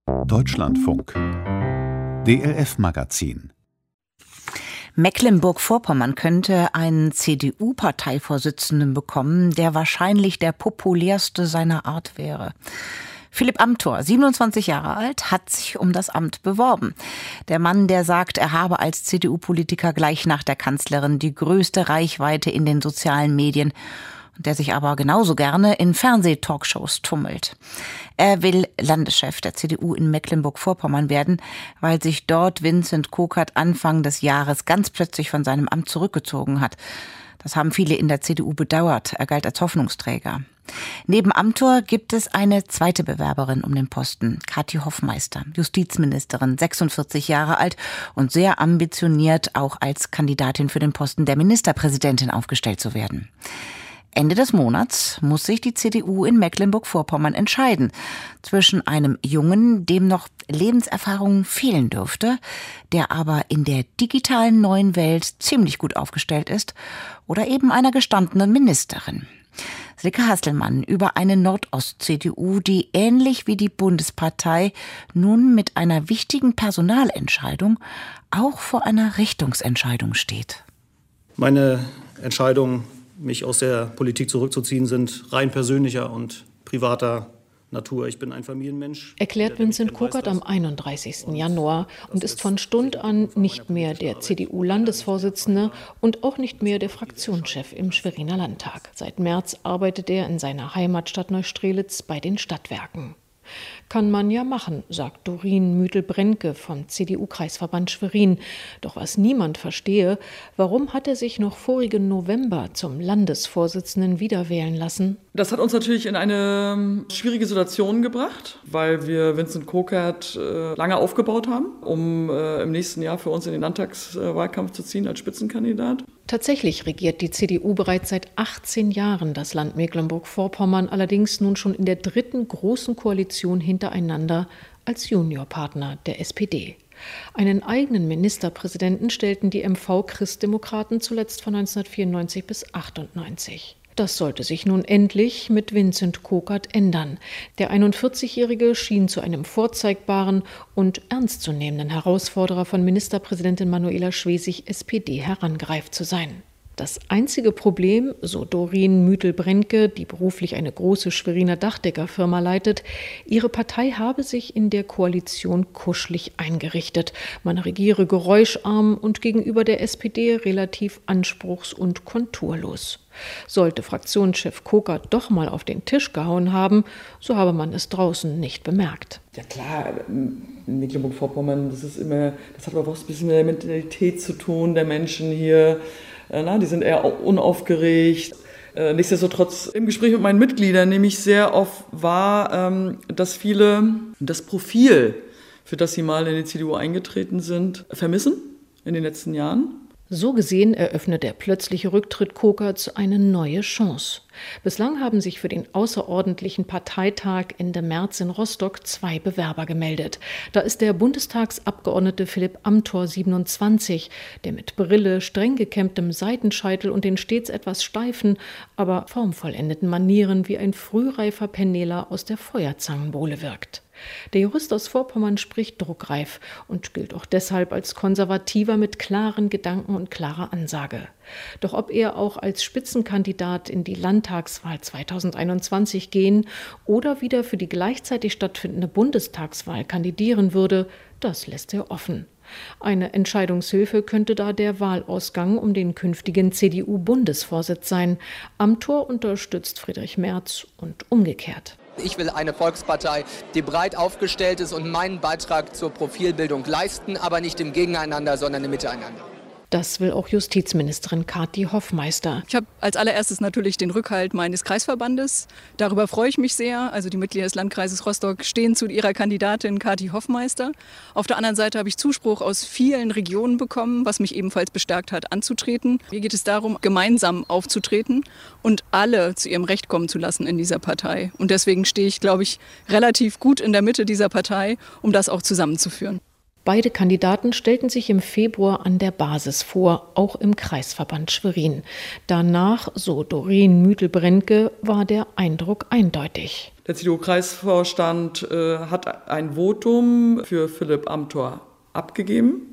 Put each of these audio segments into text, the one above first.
Deutschlandfunk. DLF-Magazin. Mecklenburg-Vorpommern könnte einen CDU-Parteivorsitzenden bekommen, der wahrscheinlich der populärste seiner Art wäre. Philipp Amthor, 27 Jahre alt, hat sich um das Amt beworben. Der Mann, der sagt, er habe als CDU-Politiker gleich nach der Kanzlerin die größte Reichweite in den sozialen Medien, der sich aber genauso gerne in Fernsehtalkshows tummelt. Er will Landeschef der CDU in Mecklenburg-Vorpommern werden, weil sich dort Vincent Kokert Anfang des Jahres ganz plötzlich von seinem Amt zurückgezogen hat. Das haben viele in der CDU bedauert. Er galt als Hoffnungsträger. Neben Amthor gibt es eine zweite Bewerberin um den Posten, Kathi Hoffmeister, Justizministerin, 46 Jahre alt und sehr ambitioniert, auch als Kandidatin für den Posten der Ministerpräsidentin aufgestellt zu werden. Ende des Monats muss sich die CDU in Mecklenburg-Vorpommern entscheiden zwischen einem Jungen, dem noch Lebenserfahrung fehlen dürfte, der aber in der digitalen neuen Welt ziemlich gut aufgestellt ist, oder eben einer gestandenen Ministerin. Silke Hasselmann über eine Nordost-CDU, die ähnlich wie die Bundespartei nun mit einer wichtigen Personalentscheidung auch vor einer Richtungsentscheidung steht. Meine Entscheidung, mich aus der Politik zurückzuziehen, sind rein persönlicher und privater Natur. Ich bin ein Familienmensch. Erklärt Vincent Kokert am 31. Januar und ist von Stund an nicht mehr der CDU-Landesvorsitzende und auch nicht mehr der Fraktionschef im Schweriner Landtag. Seit März arbeitet er in seiner Heimatstadt Neustrelitz bei den Stadtwerken. Kann man ja machen, sagt Doreen Müthel-Brennke vom CDU-Kreisverband Schwerin. Doch was niemand verstehe, warum hat er sich noch vorigen November zum Landesvorsitzenden wiederwählen lassen? Das hat uns natürlich in eine schwierige Situation gebracht, weil wir Vincent Kokert lange aufgebaut haben, um im nächsten Jahr für uns in den Landtagswahlkampf zu ziehen als Spitzenkandidat. Tatsächlich regiert die CDU bereits seit 18 Jahren das Land Mecklenburg-Vorpommern, allerdings nun schon in der dritten großen Koalition hintereinander als Juniorpartner der SPD. Einen eigenen Ministerpräsidenten stellten die MV-Christdemokraten zuletzt von 1994 bis 1998. Das sollte sich nun endlich mit Vincent Kokert ändern. Der 41-Jährige schien zu einem vorzeigbaren und ernstzunehmenden Herausforderer von Ministerpräsidentin Manuela Schwesig, SPD, herangereift zu sein. Das einzige Problem, so Doreen Müthel-Brennke, die beruflich eine große Schweriner Dachdeckerfirma leitet, ihre Partei habe sich in der Koalition kuschelig eingerichtet. Man regiere geräuscharm und gegenüber der SPD relativ anspruchs- und konturlos. Sollte Fraktionschef Kokert doch mal auf den Tisch gehauen haben, so habe man es draußen nicht bemerkt. Ja klar, in Mecklenburg-Vorpommern, das hat aber auch ein bisschen mit der Mentalität zu tun, der Menschen hier. Die sind eher unaufgeregt. Nichtsdestotrotz im Gespräch mit meinen Mitgliedern nehme ich sehr oft wahr, dass viele das Profil, für das sie mal in die CDU eingetreten sind, vermissen in den letzten Jahren. So gesehen eröffnet der plötzliche Rücktritt Kokerts eine neue Chance. Bislang haben sich für den außerordentlichen Parteitag Ende März in Rostock 2 Bewerber gemeldet. Da ist der Bundestagsabgeordnete Philipp Amthor, 27, der mit Brille, streng gekämmtem Seitenscheitel und den stets etwas steifen, aber formvollendeten Manieren wie ein frühreifer Penneler aus der Feuerzangenbowle wirkt. Der Jurist aus Vorpommern spricht druckreif und gilt auch deshalb als Konservativer mit klaren Gedanken und klarer Ansage. Doch ob er auch als Spitzenkandidat in die Landtagswahl 2021 gehen oder wieder für die gleichzeitig stattfindende Bundestagswahl kandidieren würde, das lässt er offen. Eine Entscheidungshilfe könnte da der Wahlausgang um den künftigen CDU-Bundesvorsitz sein. Amthor unterstützt Friedrich Merz und umgekehrt. Ich will eine Volkspartei, die breit aufgestellt ist und meinen Beitrag zur Profilbildung leisten, aber nicht im Gegeneinander, sondern im Miteinander. Das will auch Justizministerin Kathi Hoffmeister. Ich habe als allererstes natürlich den Rückhalt meines Kreisverbandes. Darüber freue ich mich sehr. Also die Mitglieder des Landkreises Rostock stehen zu ihrer Kandidatin Kathi Hoffmeister. Auf der anderen Seite habe ich Zuspruch aus vielen Regionen bekommen, was mich ebenfalls bestärkt hat, anzutreten. Hier geht es darum, gemeinsam aufzutreten und alle zu ihrem Recht kommen zu lassen in dieser Partei. Und deswegen stehe ich, glaube ich, relativ gut in der Mitte dieser Partei, um das auch zusammenzuführen. Beide Kandidaten stellten sich im Februar an der Basis vor, auch im Kreisverband Schwerin. Danach, so Doreen Mütel-Brennke, war der Eindruck eindeutig. Der CDU-Kreisvorstand hat ein Votum für Philipp Amthor abgegeben.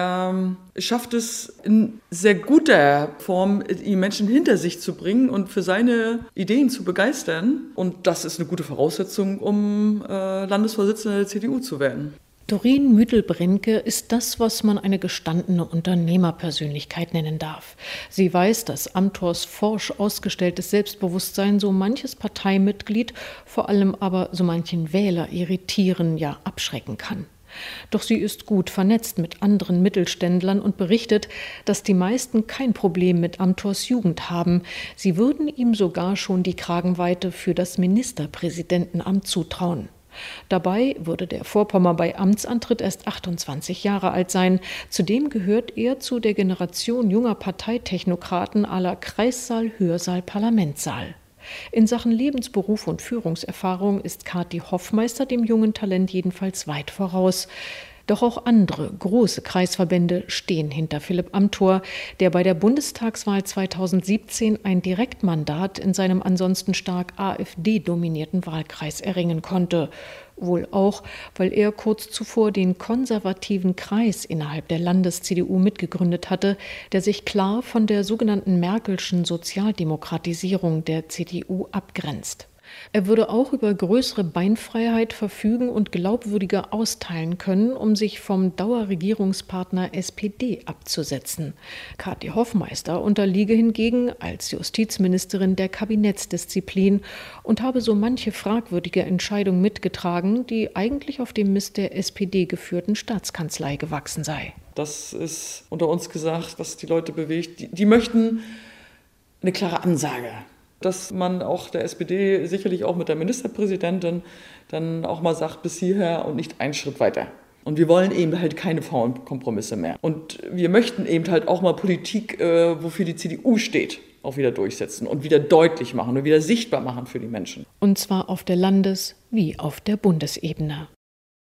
Er schafft es in sehr guter Form, die Menschen hinter sich zu bringen und für seine Ideen zu begeistern. Und das ist eine gute Voraussetzung, um Landesvorsitzender der CDU zu werden. Doreen Mütel-Brennke ist das, was man eine gestandene Unternehmerpersönlichkeit nennen darf. Sie weiß, dass Amthors forsch ausgestelltes Selbstbewusstsein so manches Parteimitglied, vor allem aber so manchen Wähler irritieren, ja abschrecken kann. Doch sie ist gut vernetzt mit anderen Mittelständlern und berichtet, dass die meisten kein Problem mit Amthors Jugend haben. Sie würden ihm sogar schon die Kragenweite für das Ministerpräsidentenamt zutrauen. Dabei würde der Vorpommer bei Amtsantritt erst 28 Jahre alt sein. Zudem gehört er zu der Generation junger Parteitechnokraten à la Kreissaal, Hörsaal, Parlamentssaal. In Sachen Lebensberuf und Führungserfahrung ist Kathi Hoffmeister dem jungen Talent jedenfalls weit voraus. Doch auch andere große Kreisverbände stehen hinter Philipp Amthor, der bei der Bundestagswahl 2017 ein Direktmandat in seinem ansonsten stark AfD-dominierten Wahlkreis erringen konnte. Wohl auch, weil er kurz zuvor den konservativen Kreis innerhalb der Landes-CDU mitgegründet hatte, der sich klar von der sogenannten Merkelschen Sozialdemokratisierung der CDU abgrenzt. Er würde auch über größere Beinfreiheit verfügen und glaubwürdiger austeilen können, um sich vom Dauerregierungspartner SPD abzusetzen. Kathi Hoffmeister unterliege hingegen als Justizministerin der Kabinettsdisziplin und habe so manche fragwürdige Entscheidung mitgetragen, die eigentlich auf dem Mist der SPD geführten Staatskanzlei gewachsen sei. Das ist unter uns gesagt, was die Leute bewegt. Die möchten eine klare Ansage. Dass man auch der SPD sicherlich auch mit der Ministerpräsidentin dann auch mal sagt, bis hierher und nicht einen Schritt weiter. Und wir wollen eben halt keine faulen Kompromisse mehr. Und wir möchten eben halt auch mal Politik, wofür die CDU steht, auch wieder durchsetzen und wieder deutlich machen und wieder sichtbar machen für die Menschen. Und zwar auf der Landes- wie auf der Bundesebene.